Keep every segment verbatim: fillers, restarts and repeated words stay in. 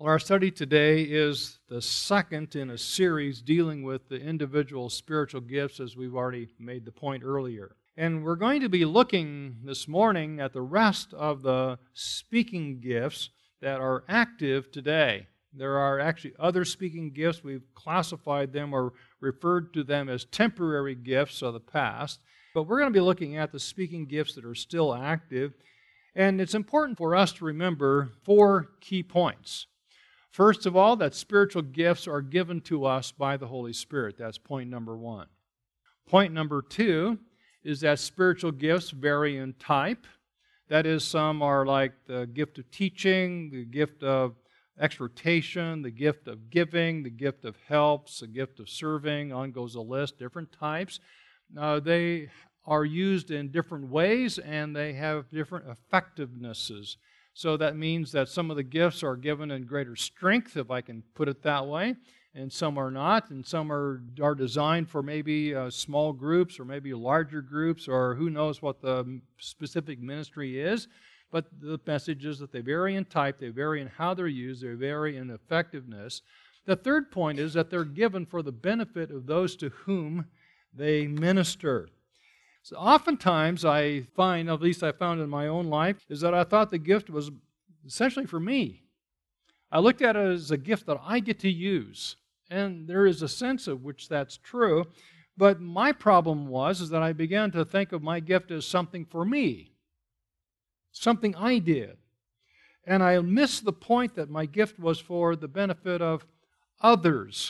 Well, our study today is the second in a series dealing with the individual spiritual gifts, as we've already made the point earlier. And we're going to be looking this morning at the rest of the speaking gifts that are active today. There are actually other speaking gifts. We've classified them or referred to them as temporary gifts of the past. But we're going to be looking at the speaking gifts that are still active. And it's important for us to remember four key points. First of all, that spiritual gifts are given to us by the Holy Spirit. That's point number one. Point number two is that spiritual gifts vary in type. That is, some are like the gift of teaching, the gift of exhortation, the gift of giving, the gift of helps, the gift of serving, on goes the list, different types. Uh, they are used in different ways and they have different effectivenesses. So that means that some of the gifts are given in greater strength, if I can put it that way, and some are not, and some are, are designed for maybe uh, small groups or maybe larger groups, or who knows what the specific ministry is. But the message is that they vary in type, they vary in how they're used, they vary in effectiveness. The third point is that they're given for the benefit of those to whom they minister. So oftentimes I find, at least I found in my own life, is that I thought the gift was essentially for me. I looked at it as a gift that I get to use. And there is a sense of which that's true. But my problem was is that I began to think of my gift as something for me. Something I did. And I missed the point that my gift was for the benefit of others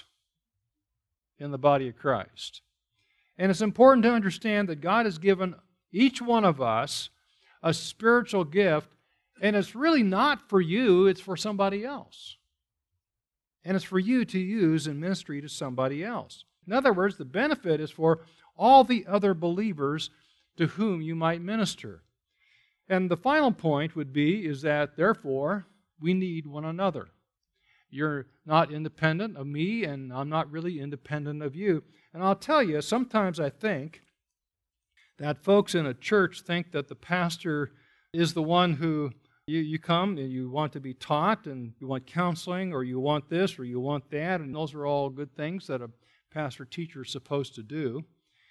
in the body of Christ. And it's important to understand that God has given each one of us a spiritual gift, and it's really not for you, it's for somebody else. And it's for you to use in ministry to somebody else. In other words, the benefit is for all the other believers to whom you might minister. And the final point would be is that, therefore, we need one another. You're not independent of me, and I'm not really independent of you. And I'll tell you, sometimes I think that folks in a church think that the pastor is the one who, you, you come and you want to be taught, and you want counseling, or you want this, or you want that, and those are all good things that a pastor-teacher is supposed to do.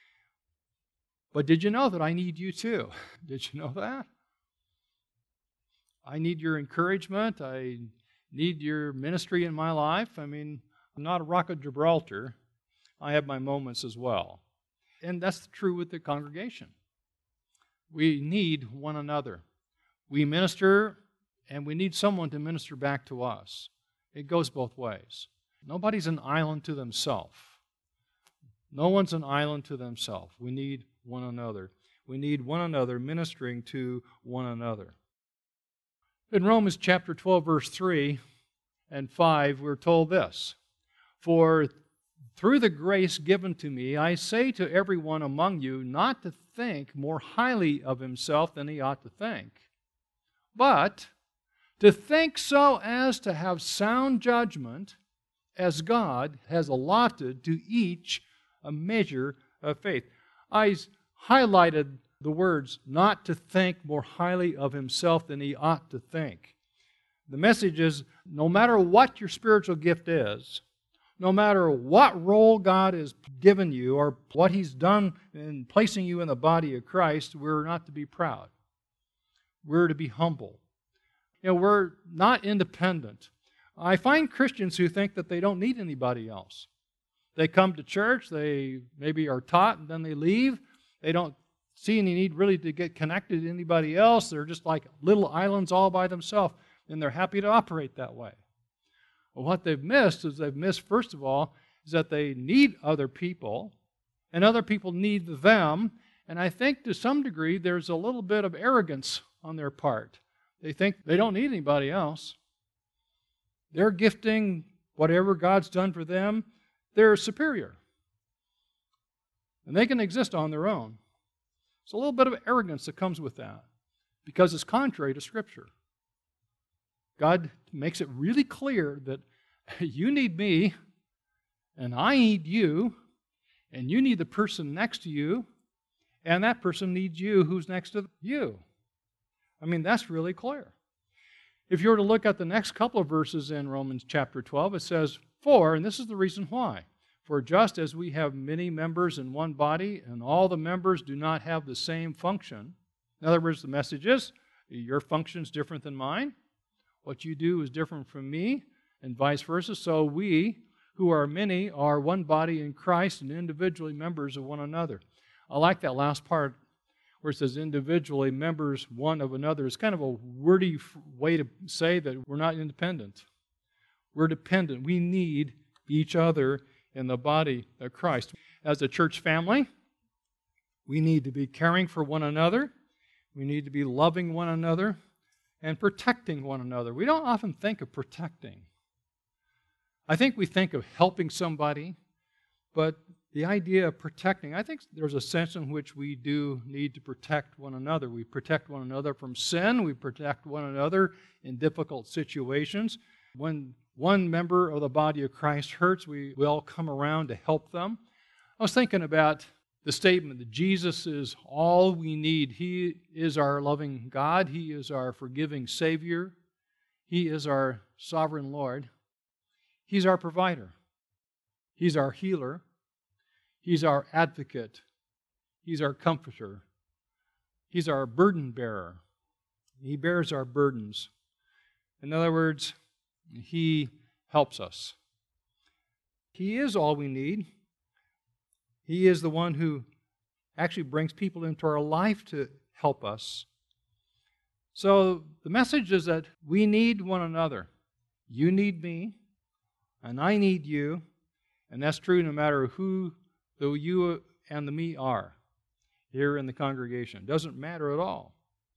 But did you know that I need you too? Did you know that? I need your encouragement. I need your ministry in my life. I mean, I'm not a rock of Gibraltar. I have my moments as well. And that's true with the congregation. We need one another. We minister, and we need someone to minister back to us. It goes both ways. Nobody's an island to themselves. No one's an island to themselves. We need one another. We need one another ministering to one another. In Romans chapter twelve, verse three and five, we're told this: For through the grace given to me, I say to everyone among you not to think more highly of himself than he ought to think, but to think so as to have sound judgment, as God has allotted to each a measure of faith. I highlighted the words, not to think more highly of himself than he ought to think. The message is, no matter what your spiritual gift is, no matter what role God has given you or what He's done in placing you in the body of Christ, we're not to be proud. We're to be humble. You know, we're not independent. I find Christians who think that they don't need anybody else. They come to church, they maybe are taught, and then they leave. They don't see any need really to get connected to anybody else. They're just like little islands all by themselves, and they're happy to operate that way. Well, what they've missed is they've missed, first of all, is that they need other people, and other people need them. And I think to some degree there's a little bit of arrogance on their part. They think they don't need anybody else. Their gifting, whatever God's done for them, they're superior. And they can exist on their own. It's a little bit of arrogance that comes with that, because it's contrary to Scripture. God makes it really clear that you need me, and I need you, and you need the person next to you, and that person needs you who's next to you. I mean, that's really clear. If you were to look at the next couple of verses in Romans chapter twelve, it says, "For," and this is the reason why, "for just as we have many members in one body, and all the members do not have the same function." In other words, the message is, your function is different than mine. What you do is different from me, and vice versa. So we, who are many, are one body in Christ and individually members of one another. I like that last part where it says individually members one of another. It's kind of a wordy way to say that we're not independent. We're dependent. We need each other in the body of Christ. As a church family, we need to be caring for one another. We need to be loving one another and protecting one another. We don't often think of protecting. I think we think of helping somebody, but the idea of protecting, I think there's a sense in which we do need to protect one another. We protect one another from sin. We protect one another in difficult situations. When one member of the body of Christ hurts, we will come around to help them. I was thinking about the statement that Jesus is all we need. He is our loving God. He is our forgiving Savior. He is our sovereign Lord. He's our provider. He's our healer. He's our advocate. He's our comforter. He's our burden bearer. He bears our burdens. In other words, He helps us. He is all we need. He is the one who actually brings people into our life to help us. So the message is that we need one another. You need me, and I need you, and that's true no matter who the you and the me are here in the congregation. It doesn't matter at all.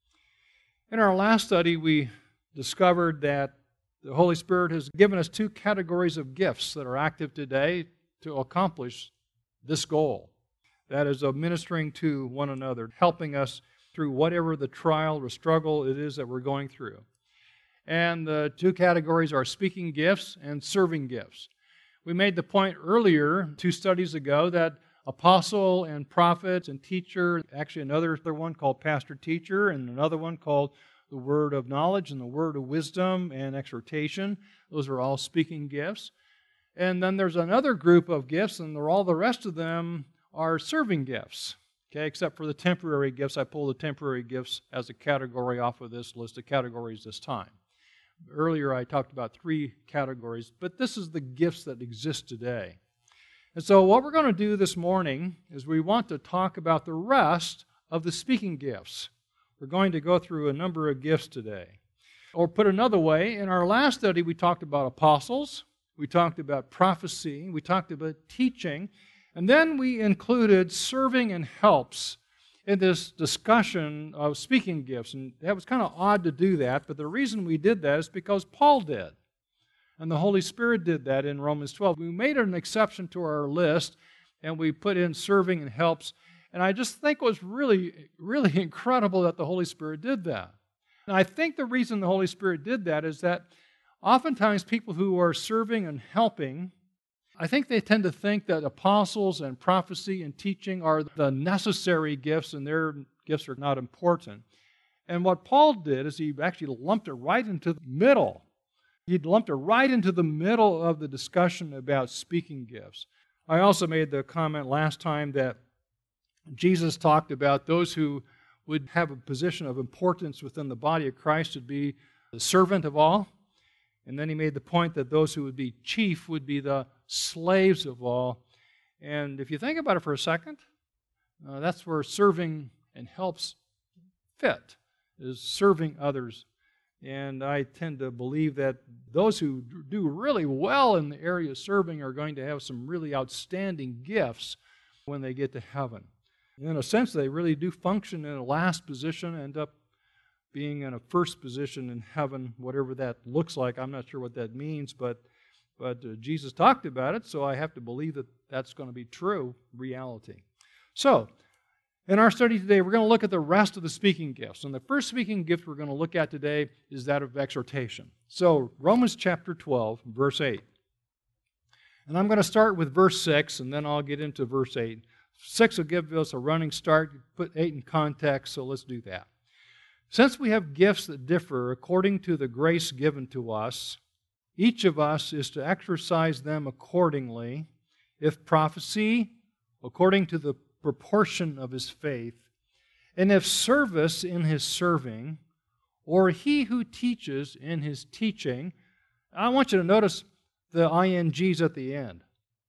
In our last study, we discovered that the Holy Spirit has given us two categories of gifts that are active today to accomplish this goal. That is of ministering to one another, helping us through whatever the trial or struggle it is that we're going through. And the two categories are speaking gifts and serving gifts. We made the point earlier, two studies ago, that apostle and prophet and teacher, actually another one called pastor-teacher, and another one called the word of knowledge and the word of wisdom and exhortation. Those are all speaking gifts. And then there's another group of gifts, and all the rest of them are serving gifts. Okay, except for the temporary gifts. I pulled the temporary gifts as a category off of this list of categories this time. Earlier I talked about three categories, but this is the gifts that exist today. And so what we're going to do this morning is we want to talk about the rest of the speaking gifts. We're going to go through a number of gifts today. Or put another way, in our last study we talked about apostles, we talked about prophecy, we talked about teaching, and then we included serving and helps in this discussion of speaking gifts. And that was kind of odd to do that, but the reason we did that is because Paul did. And the Holy Spirit did that in Romans twelve. We made an exception to our list, and we put in serving and helps. And I just think it was really, really incredible that the Holy Spirit did that. And I think the reason the Holy Spirit did that is that oftentimes people who are serving and helping, I think they tend to think that apostles and prophecy and teaching are the necessary gifts and their gifts are not important. And what Paul did is he actually lumped it right into the middle. He lumped it right into the middle of the discussion about speaking gifts. I also made the comment last time that Jesus talked about those who would have a position of importance within the body of Christ would be the servant of all. And then he made the point that those who would be chief would be the slaves of all. And if you think about it for a second, uh, that's where serving and helps fit, is serving others. And I tend to believe that those who do really well in the area of serving are going to have some really outstanding gifts when they get to heaven. In a sense, they really do function in a last position, end up being in a first position in heaven, whatever that looks like. I'm not sure what that means, but but uh, Jesus talked about it, so I have to believe that that's going to be true reality. So, in our study today, we're going to look at the rest of the speaking gifts. And the first speaking gift we're going to look at today is that of exhortation. So, Romans chapter twelve, verse eight. And I'm going to start with verse six, and then I'll get into verse eight. six will give us a running start, put eight in context, so let's do that. Since we have gifts that differ according to the grace given to us, each of us is to exercise them accordingly. If prophecy, according to the proportion of his faith, and if service, in his serving, or he who teaches in his teaching. I want you to notice the ings at the end.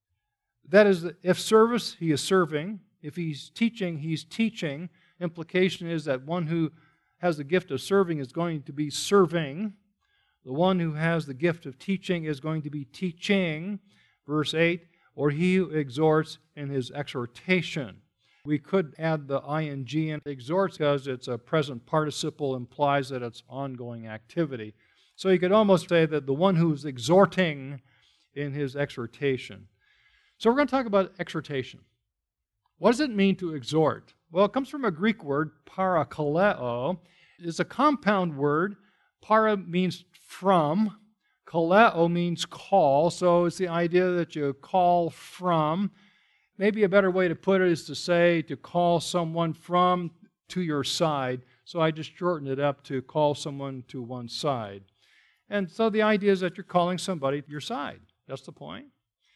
That is, if service, he is serving. If he's teaching, he's teaching. Implication is that one who has the gift of serving is going to be serving. The one who has the gift of teaching is going to be teaching. Verse eight, or he who exhorts in his exhortation. We could add the ing in exhorts because it's a present participle, implies that it's ongoing activity. So you could almost say that the one who's exhorting in his exhortation. So we're going to talk about exhortation. What does it mean to exhort? Well, it comes from a Greek word, parakaleo. It's a compound word. Para means from. Kaleo means call. So it's the idea that you call from. Maybe a better way to put it is to say to call someone from to your side. So I just shortened it up to call someone to one side. And so the idea is that you're calling somebody to your side. That's the point.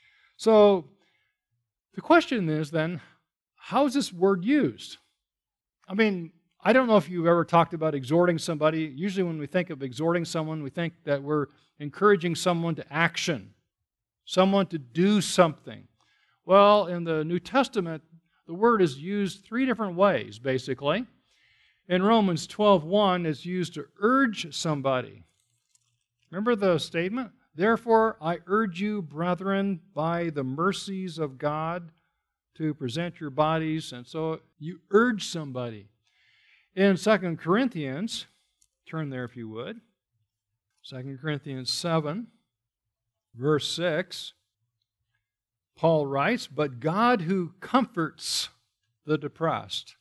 So the question is then, how is this word used? I mean, I don't know if you've ever talked about exhorting somebody. Usually when we think of exhorting someone, we think that we're encouraging someone to action, someone to do something. Well, in the New Testament, the word is used three different ways, basically. In Romans twelve one, it's used to urge somebody. Remember the statement? Therefore, I urge you, brethren, by the mercies of God, to present your bodies. And so you urge somebody. In Second Corinthians, turn there if you would. Second Corinthians seven, verse six. Paul writes, but God who comforts the depressed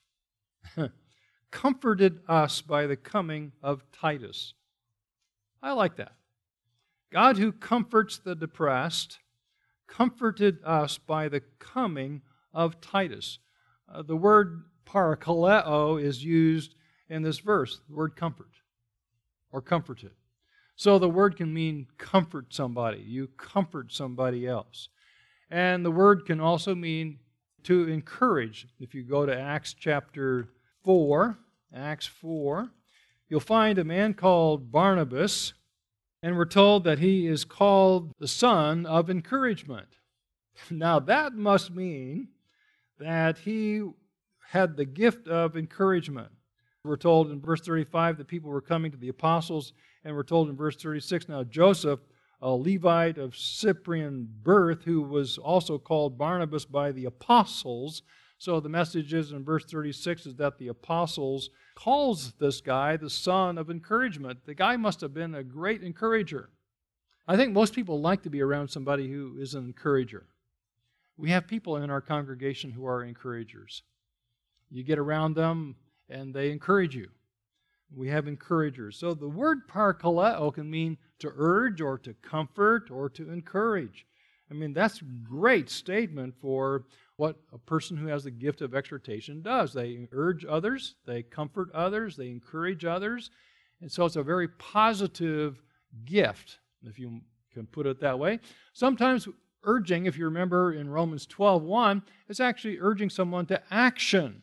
comforted us by the coming of Titus. I like that. God who comforts the depressed comforted us by the coming of Titus. Uh, the word parakaleo is used in this verse, the word comfort or comforted. So the word can mean comfort somebody. You comfort somebody else. And the word can also mean to encourage. If you go to Acts chapter four, Acts four, you'll find a man called Barnabas, and we're told that he is called the son of encouragement. Now that must mean that he had the gift of encouragement. We're told in verse thirty-five that people were coming to the apostles, and we're told in verse thirty-six, now Joseph, a Levite of Cyprian birth, who was also called Barnabas by the apostles. So the message is in verse thirty-six is that the apostles calls this guy the son of encouragement. The guy must have been a great encourager. I think most people like to be around somebody who is an encourager. We have people in our congregation who are encouragers. You get around them and they encourage you. We have encouragers. So the word parakaleo can mean to urge or to comfort or to encourage. I mean, that's a great statement for what a person who has the gift of exhortation does. They urge others, they comfort others, they encourage others. And so it's a very positive gift, if you can put it that way. Sometimes urging, if you remember in Romans twelve one, is actually urging someone to action.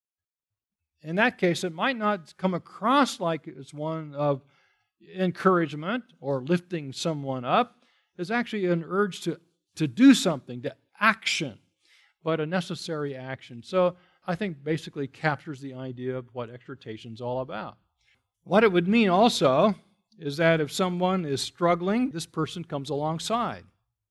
In that case, it might not come across like it's one of encouragement or lifting someone up. It's actually an urge to, to do something, to action, but a necessary action. So I think basically captures the idea of what exhortation is all about. What it would mean also is that if someone is struggling, this person comes alongside.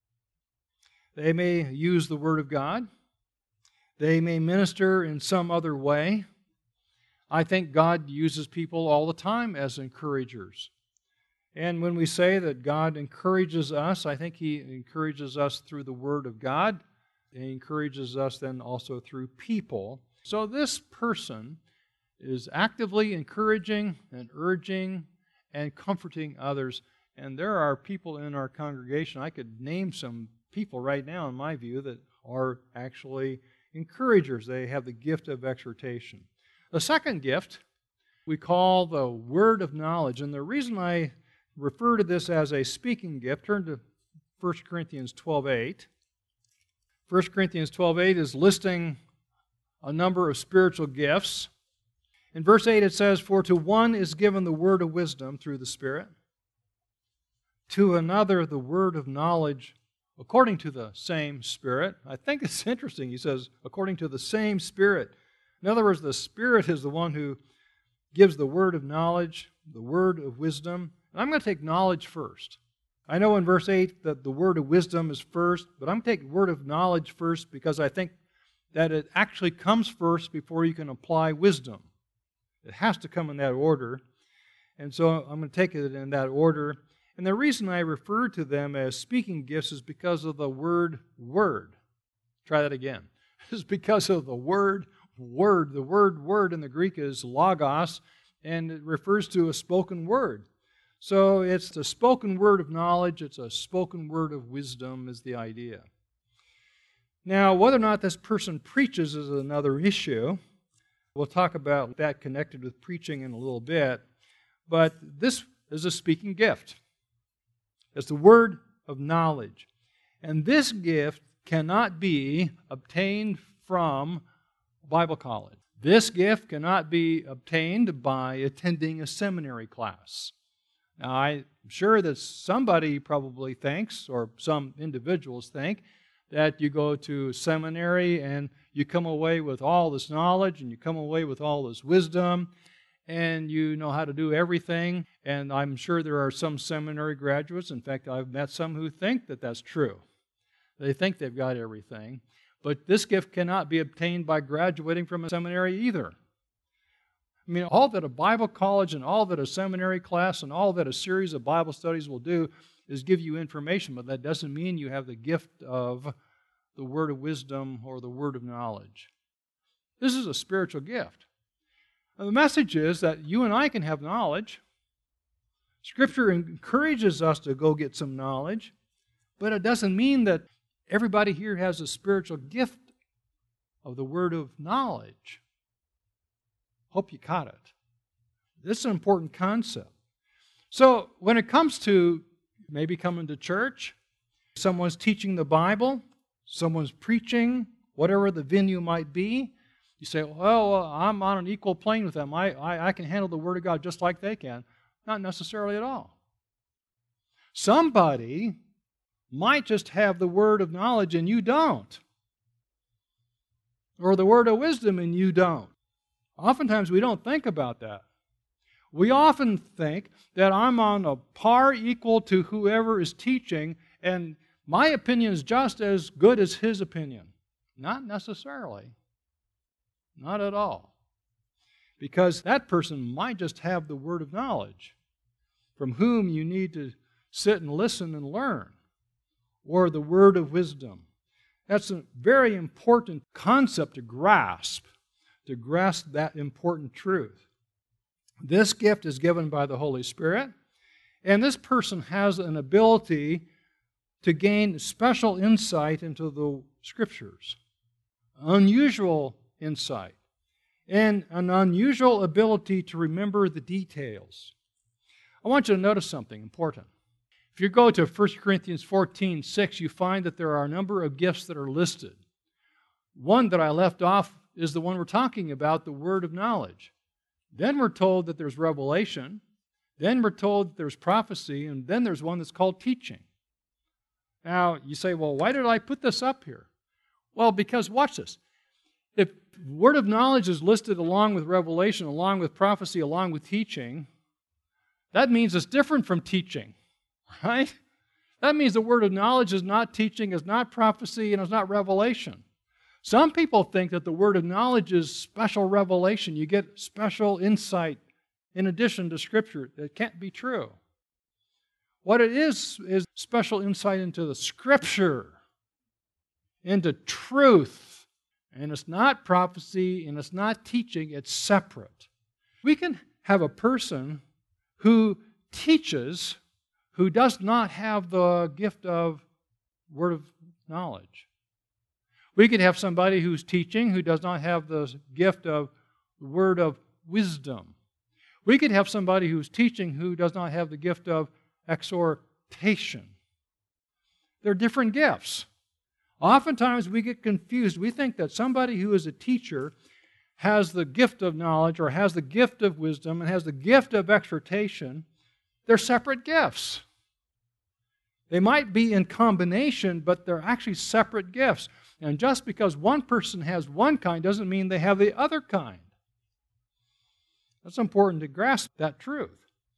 They may use the Word of God. They may minister in some other way. I think God uses people all the time as encouragers. And when we say that God encourages us, I think He encourages us through the Word of God. He encourages us then also through people. So this person is actively encouraging and urging and comforting others. And there are people in our congregation, I could name some people right now, in my view, that are actually encouragers. They have the gift of exhortation. The second gift we call the word of knowledge. And the reason I refer to this as a speaking gift, turn to First Corinthians twelve eight. First Corinthians twelve eight is listing a number of spiritual gifts. In verse eight it says, "For to one is given the word of wisdom through the Spirit, to another the word of knowledge according to the same Spirit." I think it's interesting. He says, according to the same Spirit. In other words, the Spirit is the one who gives the word of knowledge, the word of wisdom. And I'm going to take knowledge first. I know in verse eight that the word of wisdom is first, but I'm going to take word of knowledge first because I think that it actually comes first before you can apply wisdom. It has to come in that order. And so I'm going to take it in that order. And the reason I refer to them as speaking gifts is because of the word word. Try that again. It's because of the word word. The word word in the Greek is logos, and it refers to a spoken word. So it's a spoken word of knowledge, it's a spoken word of wisdom is the idea. Now, whether or not this person preaches is another issue. We'll talk about that connected with preaching in a little bit. But this is a speaking gift. It's the word of knowledge. And this gift cannot be obtained from Bible college. This gift cannot be obtained by attending a seminary class. Now, I'm sure that somebody probably thinks, or some individuals think, that you go to seminary and you come away with all this knowledge and you come away with all this wisdom and you know how to do everything. And I'm sure there are some seminary graduates, in fact, I've met some who think that that's true. They think they've got everything. But this gift cannot be obtained by graduating from a seminary either. I mean, all that a Bible college and all that a seminary class and all that a series of Bible studies will do is give you information, but that doesn't mean you have the gift of the word of wisdom or the word of knowledge. This is a spiritual gift. And the message is that you and I can have knowledge. Scripture encourages us to go get some knowledge, but it doesn't mean that everybody here has a spiritual gift of the word of knowledge. Hope you caught it. This is an important concept. So when it comes to maybe coming to church, someone's teaching the Bible, someone's preaching, whatever the venue might be, you say, well, I'm on an equal plane with them. I, I, I can handle the Word of God just like they can. Not necessarily at all. Somebody might just have the word of knowledge and you don't. Or the word of wisdom and you don't. Oftentimes we don't think about that. We often think that I'm on a par equal to whoever is teaching and my opinion is just as good as his opinion. Not necessarily. Not at all. Because that person might just have the word of knowledge from whom you need to sit and listen and learn. Or the word of wisdom. That's a very important concept to grasp, to grasp that important truth. This gift is given by the Holy Spirit, and this person has an ability to gain special insight into the Scriptures, unusual insight, and an unusual ability to remember the details. I want you to notice something important. If you go to First Corinthians fourteen six, you find that there are a number of gifts that are listed. One that I left off is the one we're talking about, the word of knowledge. Then we're told that there's revelation. Then we're told that there's prophecy. And then there's one that's called teaching. Now, you say, well, why did I put this up here? Well, because, watch this. If word of knowledge is listed along with revelation, along with prophecy, along with teaching, that means it's different from teaching. Right? That means the word of knowledge is not teaching, is not prophecy, and is not revelation. Some people think that the word of knowledge is special revelation. You get special insight in addition to Scripture. It can't be true. What it is is special insight into the Scripture, into truth. And it's not prophecy, and it's not teaching. It's separate. We can have a person who teaches who does not have the gift of word of knowledge. We could have somebody who's teaching who does not have the gift of word of wisdom. We could have somebody who's teaching who does not have the gift of exhortation. They're different gifts. Oftentimes we get confused. We think that somebody who is a teacher has the gift of knowledge or has the gift of wisdom and has the gift of exhortation. They're separate gifts. They might be in combination, but they're actually separate gifts. And just because one person has one kind doesn't mean they have the other kind. That's important to grasp that truth.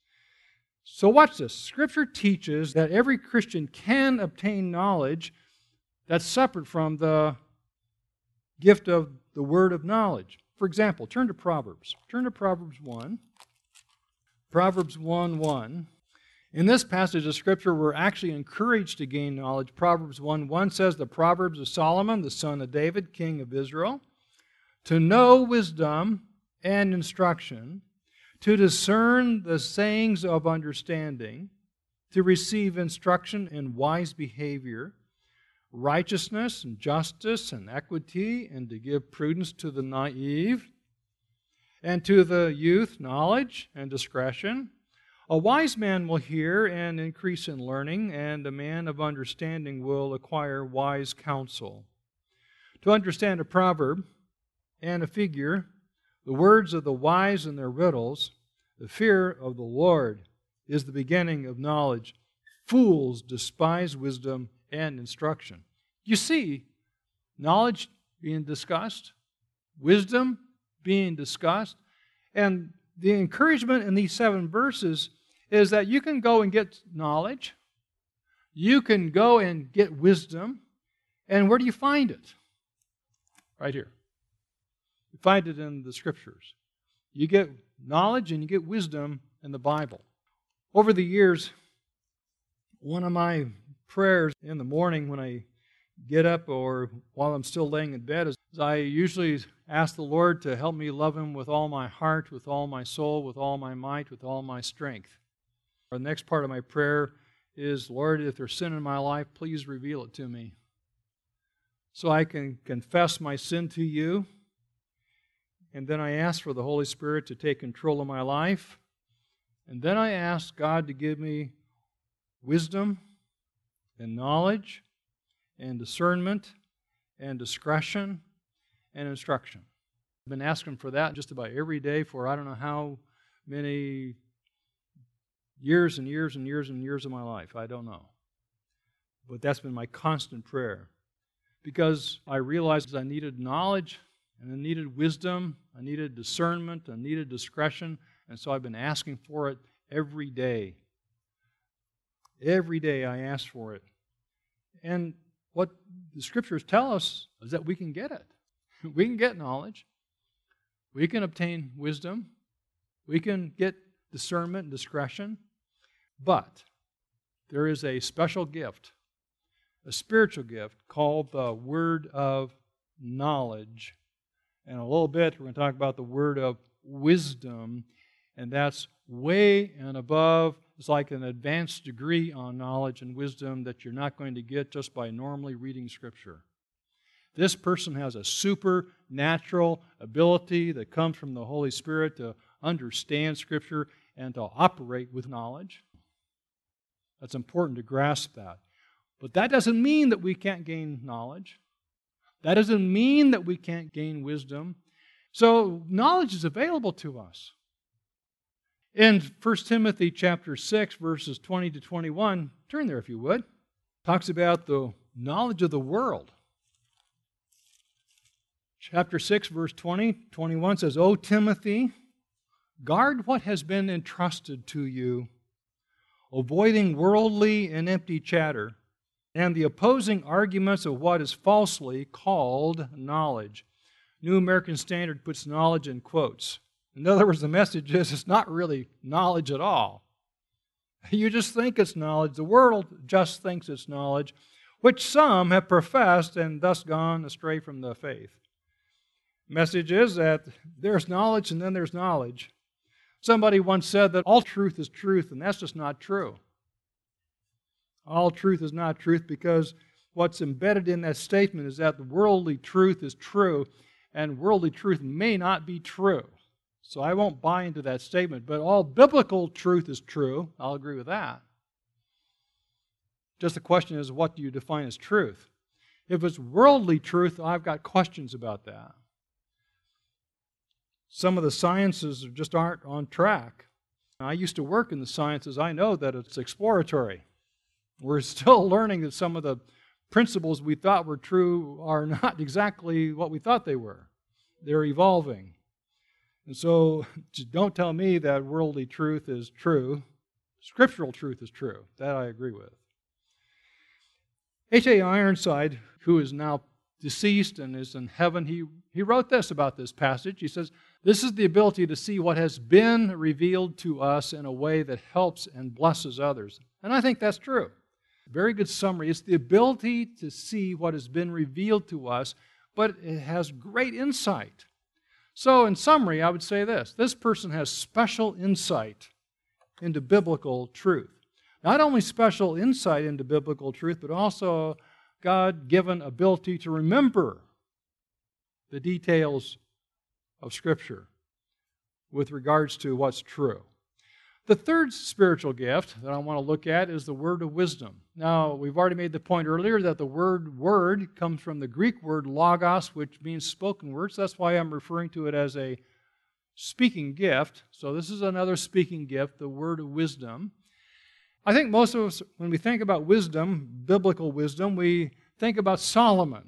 So watch this. Scripture teaches that every Christian can obtain knowledge that's separate from the gift of the word of knowledge. For example, turn to Proverbs. Turn to Proverbs one. Proverbs one one. In this passage of Scripture, we're actually encouraged to gain knowledge. Proverbs one one says, the Proverbs of Solomon, the son of David, king of Israel, to know wisdom and instruction, to discern the sayings of understanding, to receive instruction in wise behavior, righteousness and justice and equity, and to give prudence to the naive, and to the youth knowledge and discretion. A wise man will hear and increase in learning, and a man of understanding will acquire wise counsel. To understand a proverb and a figure, the words of the wise and their riddles, the fear of the Lord is the beginning of knowledge. Fools despise wisdom and instruction. You see, knowledge being discussed, wisdom being discussed, and the encouragement in these seven verses is that you can go and get knowledge, you can go and get wisdom, and where do you find it? Right here. You find it in the Scriptures. You get knowledge and you get wisdom in the Bible. Over the years, one of my prayers in the morning when I get up or while I'm still laying in bed is I usually ask the Lord to help me love Him with all my heart, with all my soul, with all my might, with all my strength. The next part of my prayer is, Lord, if there's sin in my life, please reveal it to me so I can confess my sin to You. And then I ask for the Holy Spirit to take control of my life. And then I ask God to give me wisdom and knowledge and discernment and discretion and instruction. I've been asking for that just about every day for I don't know how many years and years and years and years of my life. I don't know. But that's been my constant prayer. Because I realized I needed knowledge and I needed wisdom, I needed discernment, I needed discretion, and so I've been asking for it every day. Every day I ask for it. And what the Scriptures tell us is that we can get it. We can get knowledge. We can obtain wisdom. We can get discernment and discretion. But there is a special gift, a spiritual gift called the word of knowledge. And in a little bit, we're going to talk about the word of wisdom, and that's way and above. It's like an advanced degree on knowledge and wisdom that you're not going to get just by normally reading Scripture. This person has a supernatural ability that comes from the Holy Spirit to understand Scripture and to operate with knowledge. That's important to grasp that. But that doesn't mean that we can't gain knowledge. That doesn't mean that we can't gain wisdom. So knowledge is available to us. In First Timothy chapter six, verses twenty to twenty-one, turn there if you would, talks about the knowledge of the world. Chapter six, verse twenty, twenty-one says, O Timothy, guard what has been entrusted to you, avoiding worldly and empty chatter, and the opposing arguments of what is falsely called knowledge. New American Standard puts knowledge in quotes. In other words, the message is it's not really knowledge at all. You just think it's knowledge. The world just thinks it's knowledge, which some have professed and thus gone astray from the faith. The message is that there's knowledge and then there's knowledge. Somebody once said that all truth is truth, and that's just not true. All truth is not truth because what's embedded in that statement is that the worldly truth is true and worldly truth may not be true. So I won't buy into that statement. But all biblical truth is true. I'll agree with that. Just the question is, what do you define as truth? If it's worldly truth, I've got questions about that. Some of the sciences just aren't on track. I used to work in the sciences. I know that it's exploratory. We're still learning that some of the principles we thought were true are not exactly what we thought they were. They're evolving. And so don't tell me that worldly truth is true. Scriptural truth is true. That I agree with. H A Ironside, who is now deceased and is in heaven, he, he wrote this about this passage. He says, "This is the ability to see what has been revealed to us in a way that helps and blesses others." And I think that's true. Very good summary. It's the ability to see what has been revealed to us, but it has great insight. So in summary, I would say this. This person has special insight into biblical truth. Not only special insight into biblical truth, but also God-given ability to remember the details of Scripture with regards to what's true. The third spiritual gift that I want to look at is the word of wisdom. Now, we've already made the point earlier that the word word comes from the Greek word logos, which means spoken words. That's why I'm referring to it as a speaking gift. So this is another speaking gift, the word of wisdom. I think most of us, when we think about wisdom, biblical wisdom, we think about Solomon.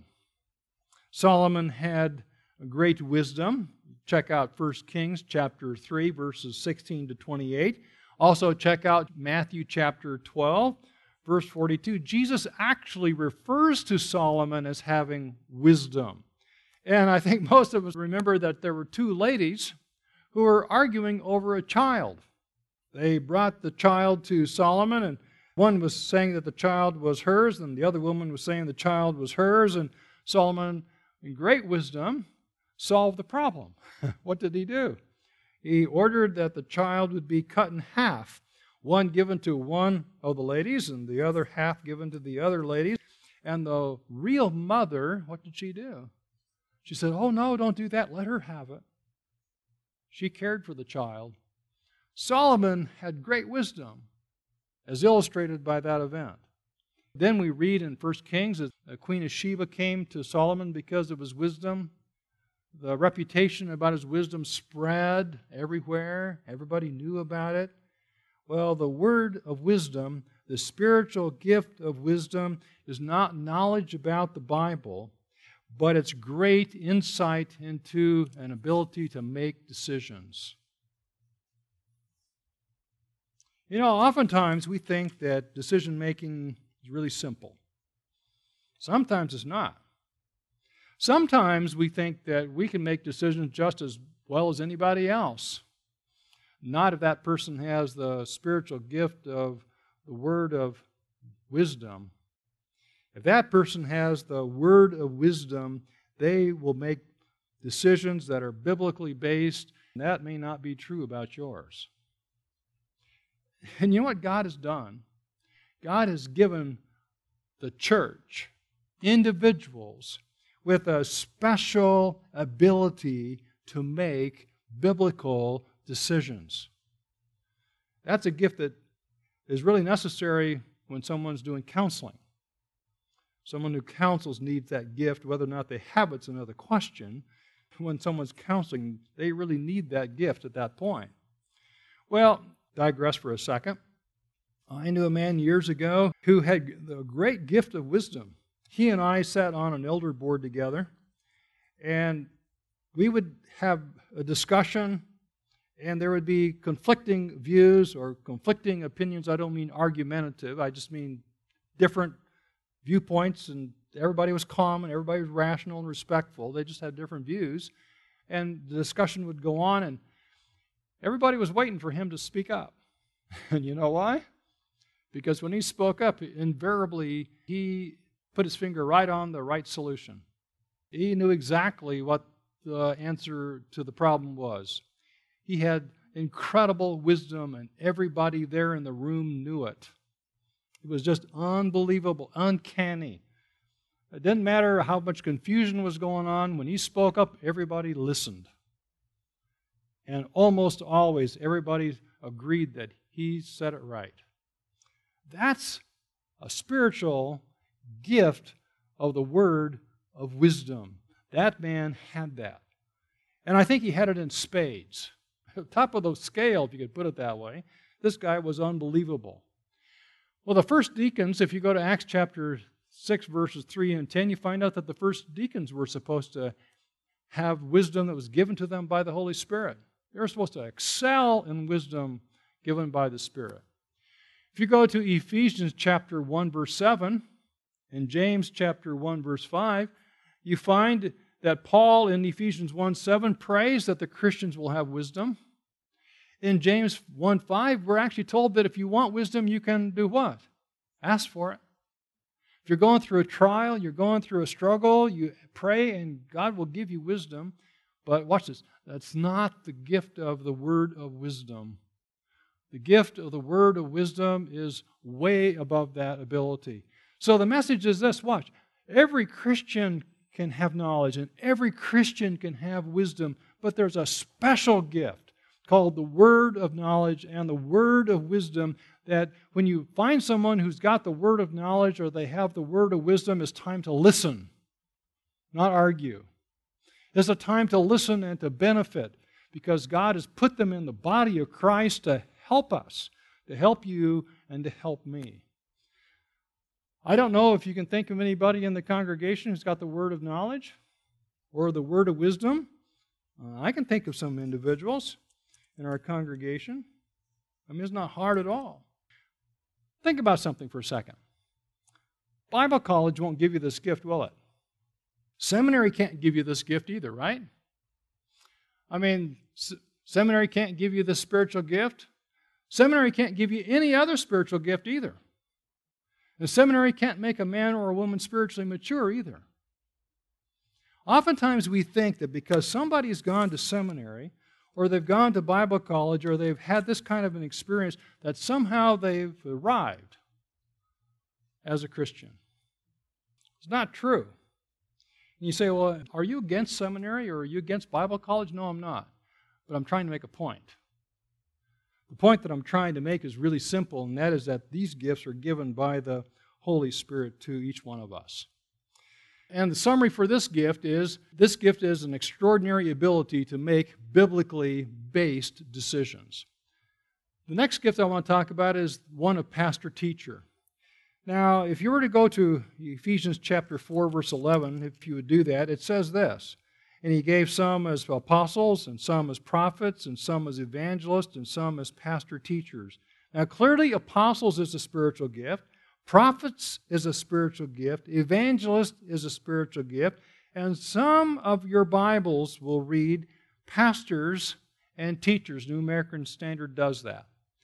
Solomon had great wisdom. Check out First Kings chapter three, verses sixteen to twenty-eight. Also check out Matthew chapter twelve, verse forty-two. Jesus actually refers to Solomon as having wisdom. And I think most of us remember that there were two ladies who were arguing over a child. They brought the child to Solomon, and one was saying that the child was hers, and the other woman was saying the child was hers, and Solomon, in great wisdom, solved the problem. What did he do? He ordered that the child would be cut in half, one given to one of the ladies and the other half given to the other ladies. And the real mother, what did she do? She said, "Oh no, don't do that. Let her have it." She cared for the child. Solomon had great wisdom, as illustrated by that event. Then we read in First Kings that the Queen of Sheba came to Solomon because of his wisdom. The reputation about his wisdom spread everywhere. Everybody knew about it. Well, the word of wisdom, the spiritual gift of wisdom, is not knowledge about the Bible, but it's great insight into an ability to make decisions. You know, oftentimes we think that decision-making is really simple. Sometimes it's not. Sometimes we think that we can make decisions just as well as anybody else. Not if that person has the spiritual gift of the word of wisdom. If that person has the word of wisdom, they will make decisions that are biblically based, and that may not be true about yours. And you know what God has done? God has given the church, individuals, with a special ability to make biblical decisions. That's a gift that is really necessary when someone's doing counseling. Someone who counsels needs that gift. Whether or not they have it's another question. When someone's counseling, they really need that gift at that point. Well, digress for a second. I knew a man years ago who had the great gift of wisdom. He and I sat on an elder board together, and we would have a discussion, and there would be conflicting views or conflicting opinions. I don't mean argumentative. I just mean different viewpoints, and everybody was calm, and everybody was rational and respectful. They just had different views, and the discussion would go on, and everybody was waiting for him to speak up. And you know why? Because when he spoke up, invariably he put his finger right on the right solution. He knew exactly what the answer to the problem was. He had incredible wisdom, and everybody there in the room knew it. It was just unbelievable, uncanny. It didn't matter how much confusion was going on. When he spoke up, everybody listened. And almost always everybody agreed that he said it right. That's a spiritual gift of the word of wisdom. That man had that. And I think he had it in spades. Top of the scale, if you could put it that way. This guy was unbelievable. Well, the first deacons, if you go to Acts chapter six, verses three and ten, you find out that the first deacons were supposed to have wisdom that was given to them by the Holy Spirit. They were supposed to excel in wisdom given by the Spirit. If you go to Ephesians chapter one, verse seven, and James chapter one, verse five, you find that Paul in Ephesians one seven prays that the Christians will have wisdom. In James one five, we're actually told that if you want wisdom, you can do what? Ask for it. If you're going through a trial, you're going through a struggle, you pray and God will give you wisdom. But watch this. That's not the gift of the word of wisdom. The gift of the word of wisdom is way above that ability. So the message is this, watch. Every Christian can have knowledge and every Christian can have wisdom, but there's a special gift called the word of knowledge and the word of wisdom that when you find someone who's got the word of knowledge or they have the word of wisdom, it's time to listen, not argue. It's a time to listen and to benefit because God has put them in the body of Christ to help us, to help you and to help me. I don't know if you can think of anybody in the congregation who's got the word of knowledge or the word of wisdom. Uh, I can think of some individuals in our congregation. I mean, it's not hard at all. Think about something for a second. Bible college won't give you this gift, will it? Seminary can't give you this gift either, right? I mean, s- seminary can't give you this spiritual gift. Seminary can't give you any other spiritual gift either. The seminary can't make a man or a woman spiritually mature either. Oftentimes we think that because somebody's gone to seminary or they've gone to Bible college or they've had this kind of an experience that somehow they've arrived as a Christian. It's not true. And you say, well, are you against seminary or are you against Bible college? No, I'm not. But I'm trying to make a point. The point that I'm trying to make is really simple, and that is that these gifts are given by the Holy Spirit to each one of us. And the summary for this gift is, this gift is an extraordinary ability to make biblically based decisions. The next gift I want to talk about is one of pastor-teacher. Now, if you were to go to Ephesians chapter four, verse eleven, if you would do that, it says this, and he gave some as apostles, and some as prophets, and some as evangelists, and some as pastor-teachers. Now, clearly, apostles is a spiritual gift. Prophets is a spiritual gift. Evangelist is a spiritual gift. And some of your Bibles will read pastors and teachers. New American Standard does that.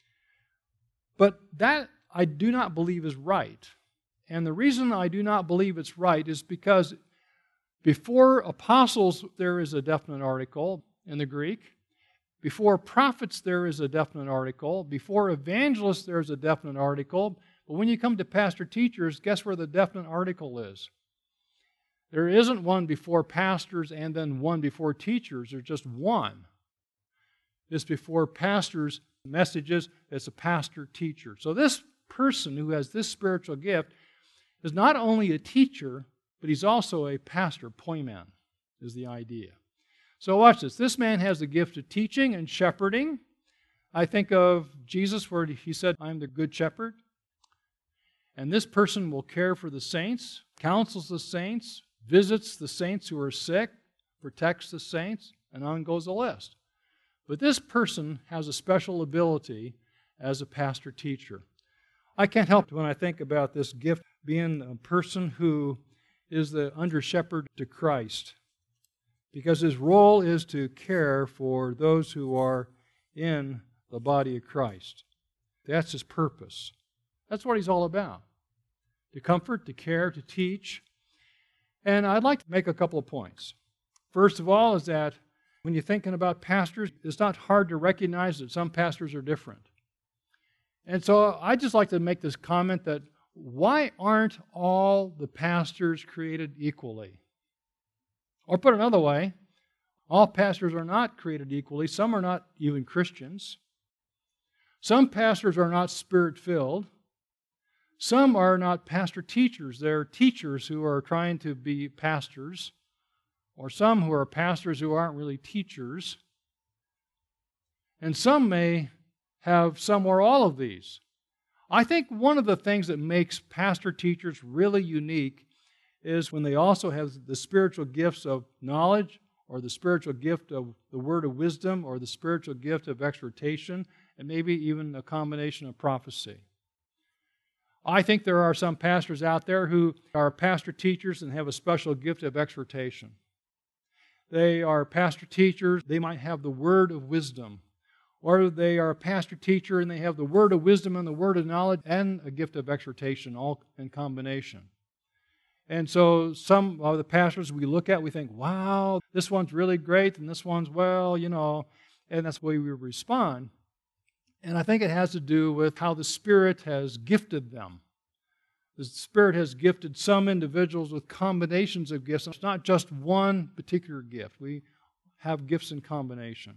But that I do not believe is right. And the reason I do not believe it's right is because before apostles, there is a definite article in the Greek. Before prophets, there is a definite article. Before evangelists, there is a definite article. But when you come to pastor-teachers, guess where the definite article is? There isn't one before pastors and then one before teachers. There's just one. It's before pastors' messages. It's a pastor-teacher. So this person who has this spiritual gift is not only a teacher, but he's also a pastor, poimen, is the idea. So watch this. This man has the gift of teaching and shepherding. I think of Jesus where he said, I'm the good shepherd. And this person will care for the saints, counsels the saints, visits the saints who are sick, protects the saints, and on goes the list. But this person has a special ability as a pastor-teacher. I can't help when I think about this gift being a person who is the under-shepherd to Christ, because his role is to care for those who are in the body of Christ. That's his purpose. That's what he's all about. To comfort, to care, to teach. And I'd like to make a couple of points. First of all is that when you're thinking about pastors, it's not hard to recognize that some pastors are different. And so I'd just like to make this comment that why aren't all the pastors created equally? Or put another way, All pastors are not created equally. Some are not even Christians. Some pastors are not Spirit-filled. Some are not pastor-teachers. They're teachers who are trying to be pastors, or some who are pastors who aren't really teachers. And some may have some or all of these. I think one of the things that makes pastor-teachers really unique is when they also have the spiritual gifts of knowledge, or the spiritual gift of the word of wisdom, or the spiritual gift of exhortation, and maybe even a combination of prophecy. I think there are some pastors out there who are pastor-teachers and have a special gift of exhortation. They are pastor-teachers, they might have the word of wisdom, or they are a pastor-teacher and they have the word of wisdom and the word of knowledge and a gift of exhortation, all in combination. And so some of the pastors we look at, we think, wow, this one's really great, and this one's, well, you know, and that's the way we respond. And I think it has to do with how the Spirit has gifted them. The Spirit has gifted some individuals with combinations of gifts. It's not just one particular gift. We have gifts in combination.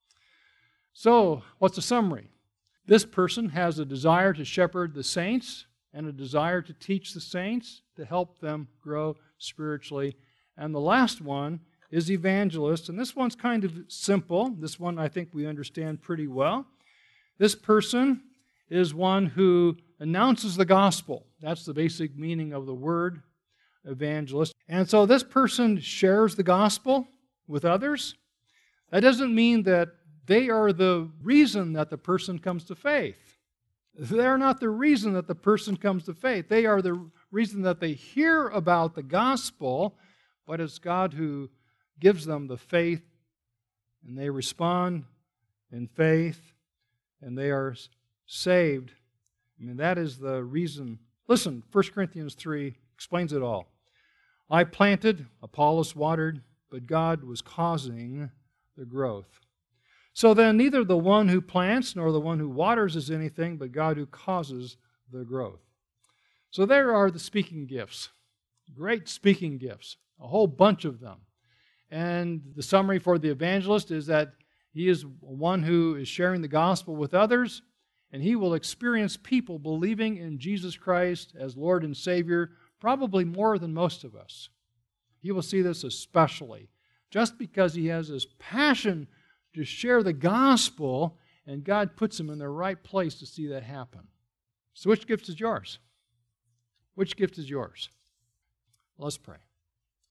So, what's the summary? This person has a desire to shepherd the saints and a desire to teach the saints, to help them grow spiritually. And the last one is evangelist. And this one's kind of simple. This one I think we understand pretty well. This person is one who announces the gospel. That's the basic meaning of the word evangelist. And so this person shares the gospel with others. That doesn't mean that they are the reason that the person comes to faith. They're not the reason that the person comes to faith. They are the reason that they hear about the gospel, but it's God who gives them the faith, and they respond in faith, and they are saved. I mean, that is the reason. Listen, First Corinthians three explains it all. I planted, Apollos watered, but God was causing the growth. So then neither the one who plants nor the one who waters is anything, but God who causes the growth. So there are the speaking gifts. Great speaking gifts. A whole bunch of them. And the summary for the evangelist is that he is one who is sharing the gospel with others, and he will experience people believing in Jesus Christ as Lord and Savior, probably more than most of us. He will see this especially, just because he has this passion to share the gospel, and God puts him in the right place to see that happen. So which gift is yours? Which gift is yours? Let's pray.